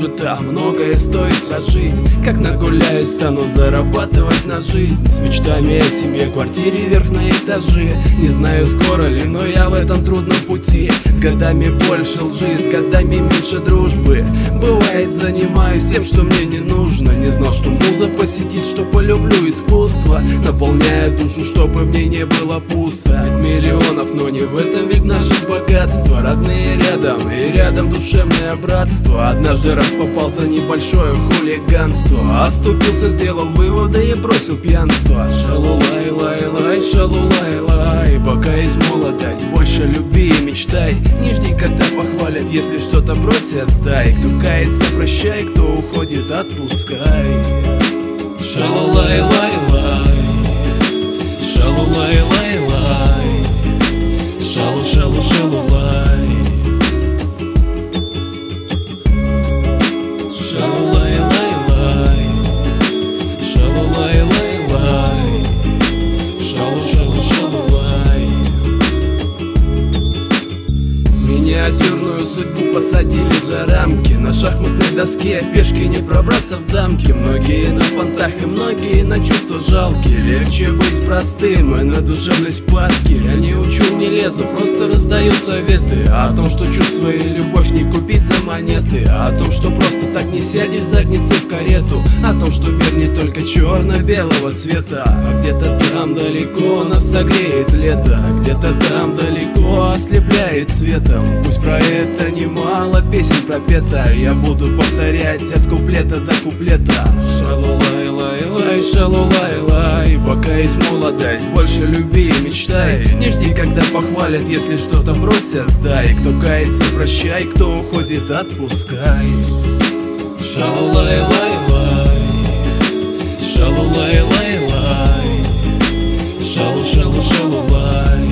может там многое стоит прожить. Как нагуляюсь, стану зарабатывать на жизнь, с мечтами о семье, квартире вверх на этаже. Не знаю, скоро ли, но я в этом трудном пути. С годами больше лжи, с годами меньше дружбы. Бывает, занимаюсь тем, что мне не нужно. Не знал, что муза посетит, что полюблю искусство, наполняя душу, чтобы в ней не было пусто. От миллионов, но не в этом ведь наше богатство. Родные рядом, и рядом душевное братство. Однажды раз попал за небольшое хулиганство, оступился, сделал выводы и бросил пьянство. Шалулай-лай-лай, шалулай-лай, пока есть молодость, больше люби и мечтай. Не жди, когда похвалят, если что-то бросят, дай. Кто кается, прощай, кто уходит, отпускай. Шалулай-лай-лай, шалулай-лай-лай, шалу-шалу-шалулай, шалулай-лай-лай, шалулай-лай-лай, шалу-шалу-шалулай. Миниатюрную судьбу посадили за рамки. На шахматной доске пешки не пробраться в дамки. Многие на понтах и многие на чувства жалки. Легче быть простым и на душевность падки. Я не учу, не лезу, просто раздаю советы о том, что чувство и любовь не купить за монеты, о том, что просто так не сядешь в заднице в карету, о том, что мир не только черно-белого цвета, а где-то там далеко нас согреет лето, где-то там далеко ослепляет светом. Пусть про это немало песен пропета, я буду повторять от куплета до куплета. Шалулай-лай-лай, шалулай-лай, пока есть молодость, больше люби и мечтай. Не жди, когда похвалят, если что-то бросят, дай. Кто кается, прощай, кто уходит, отпускай. Шалулай-лай-лай, шалулай-лай-лай, шалу-шалу-шалулай.